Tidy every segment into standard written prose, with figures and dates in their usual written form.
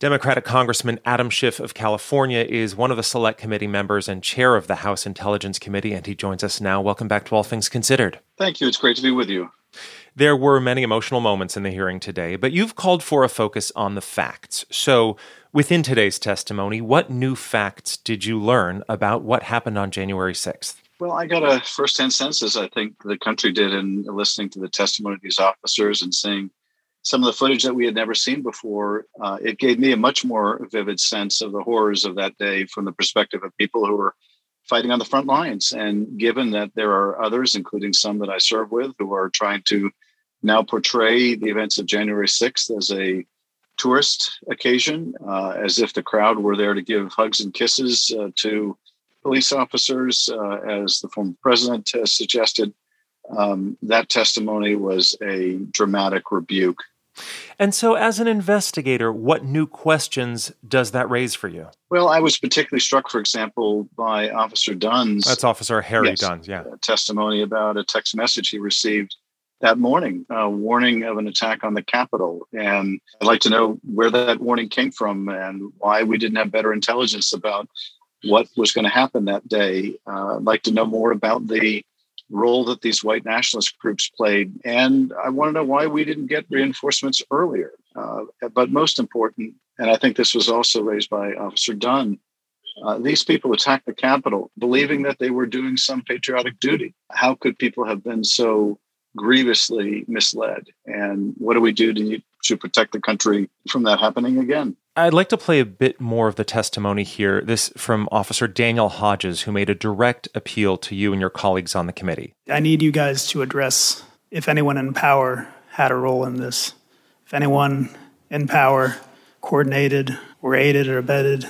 Democratic Congressman Adam Schiff of California is one of the Select Committee members and chair of the House Intelligence Committee, and he joins us now. Welcome back to All Things Considered. Thank you. It's great to be with you. There were many emotional moments in the hearing today, but you've called for a focus on the facts. So, within today's testimony, what new facts did you learn about what happened on January 6th? Well, I got a firsthand sense, as I think the country did, in listening to the testimony of these officers and seeing some of the footage that we had never seen before. It gave me a much more vivid sense of the horrors of that day from the perspective of people who were fighting on the front lines. And given that there are others, including some that I serve with, who are trying to now portray the events of January 6th as a tourist occasion, as if the crowd were there to give hugs and kisses to police officers, as the former president has suggested, that testimony was a dramatic rebuke. And so as an investigator, what new questions does that raise for you? Well, I was particularly struck, for example, by Officer Dunn's... That's Officer Harry Dunn, yeah. Testimony about a text message he received that morning, a warning of an attack on the Capitol. And I'd like to know where that warning came from and why we didn't have better intelligence about what was going to happen that day. I'd like to know more about the role that these white nationalist groups played. And I want to know why we didn't get reinforcements earlier. But most important, and I think this was also raised by Officer Dunn, these people attacked the Capitol believing that they were doing some patriotic duty. How could people have been so grievously misled? And what do we do to protect the country from that happening again? I'd like to play a bit more of the testimony here. This from Officer Daniel Hodges, who made a direct appeal to you and your colleagues on the committee. I need you guys to address if anyone in power had a role in this. If anyone in power coordinated or aided or abetted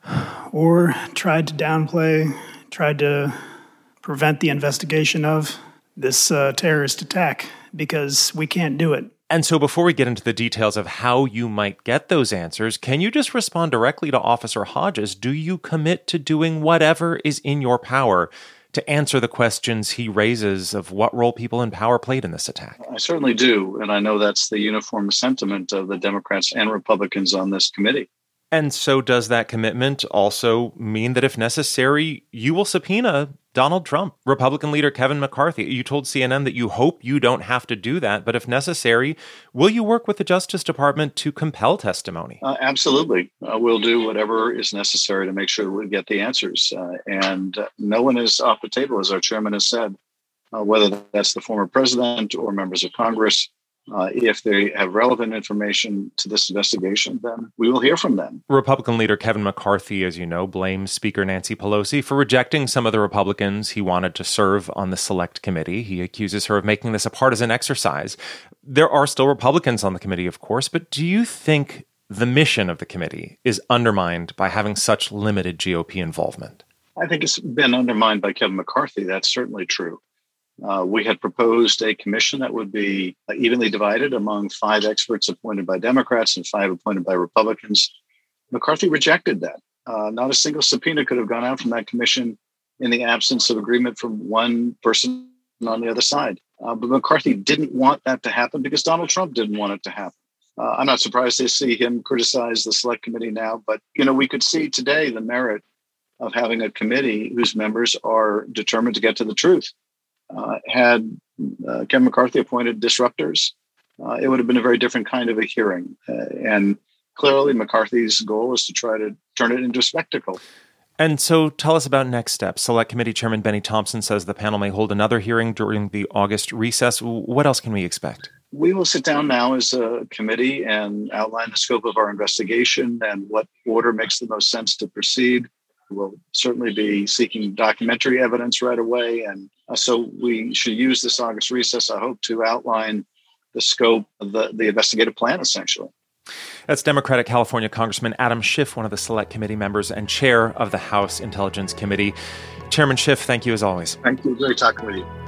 or tried to downplay, tried to prevent the investigation of this terrorist attack, because we can't do it. And so before we get into the details of how you might get those answers, can you just respond directly to Officer Hodges? Do you commit to doing whatever is in your power to answer the questions he raises of what role people in power played in this attack? I certainly do. And I know that's the uniform sentiment of the Democrats and Republicans on this committee. And so does that commitment also mean that if necessary, you will subpoena Donald Trump, Republican leader Kevin McCarthy? You told CNN that you hope you don't have to do that, but if necessary, will you work with the Justice Department to compel testimony? Absolutely. We'll do whatever is necessary to make sure we get the answers. And no one is off the table, as our chairman has said, whether that's the former president or members of Congress. If they have relevant information to this investigation, then we will hear from them. Republican leader Kevin McCarthy, as you know, blames Speaker Nancy Pelosi for rejecting some of the Republicans he wanted to serve on the Select Committee. He accuses her of making this a partisan exercise. There are still Republicans on the committee, of course, but do you think the mission of the committee is undermined by having such limited GOP involvement? I think it's been undermined by Kevin McCarthy. That's certainly true. We had proposed a commission that would be evenly divided among 5 experts appointed by Democrats and 5 appointed by Republicans. McCarthy rejected that. Not a single subpoena could have gone out from that commission in the absence of agreement from one person on the other side. But McCarthy didn't want that to happen because Donald Trump didn't want it to happen. I'm not surprised to see him criticize the Select Committee now, but we could see today the merit of having a committee whose members are determined to get to the truth. Had Kevin McCarthy appointed disruptors, it would have been a very different kind of a hearing. And clearly McCarthy's goal is to try to turn it into a spectacle. And so tell us about next steps. Select Committee Chairman Benny Thompson says the panel may hold another hearing during the August recess. What else can we expect? We will sit down now as a committee and outline the scope of our investigation and what order makes the most sense to proceed. We'll certainly be seeking documentary evidence right away. And so we should use this August recess, I hope, to outline the scope of the investigative plan, essentially. That's Democratic California Congressman Adam Schiff, one of the Select Committee members and chair of the House Intelligence Committee. Chairman Schiff, thank you as always. Thank you. Great talking with you.